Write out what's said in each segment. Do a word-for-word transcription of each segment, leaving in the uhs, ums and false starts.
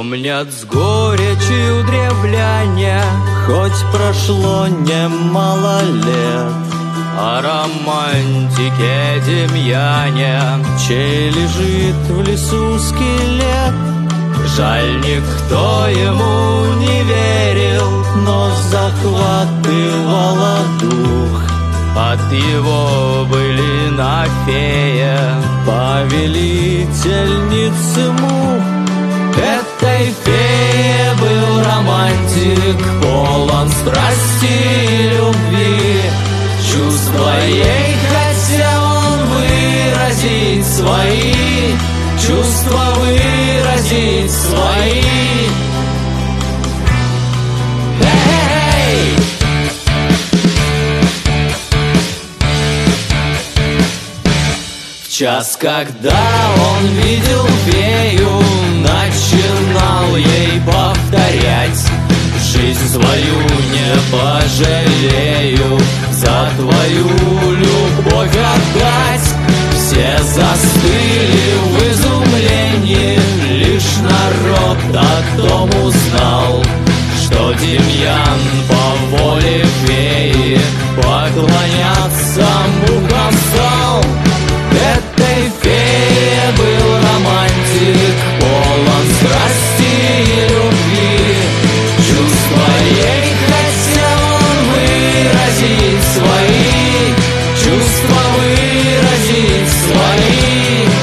помнят с горечью древляне, хоть прошло немало лет, о романтике Демьяне, чей лежит в лесу скелет. Жаль, никто ему не верил, но захватывало дух. От его были на фее повелительницы мух. Этой фее был романтик, полон страсти и любви. Чувства ей хотел он выразить свои, чувства выразить свои. Эй! В час, когда он видел фею, начинал ей повторять: жизнь свою не пожалею, за твою любовь отдать. Все застыли в изумлении, лишь народ о том узнал, что Демьян по воле феи поклоняться мукам стал. Этой фее был романтик, полон страсти и любви. Чувства ей хотел он выразить свои, чувства выразить свои.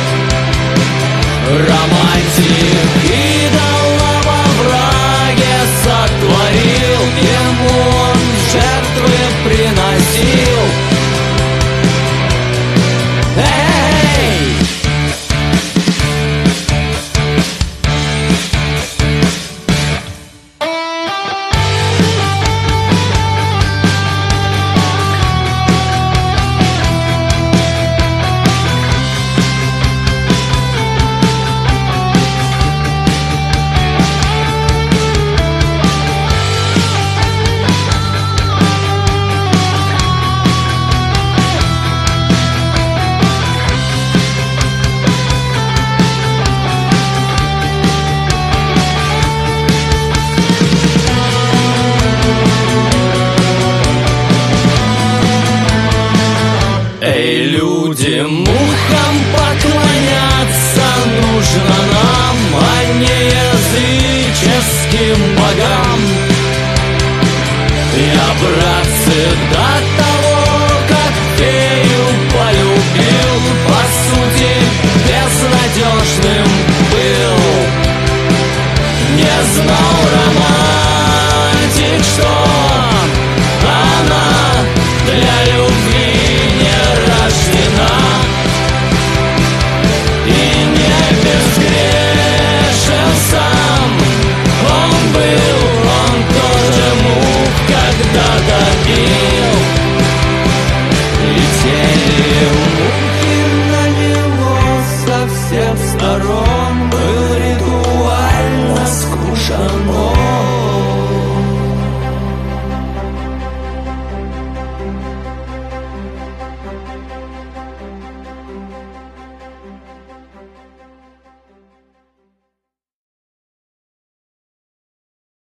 Романтик идола во враге сотворил, ему он жертвы приносил. Эй, люди, мухам поклоняться нужно нам, а не языческим богам. Я брат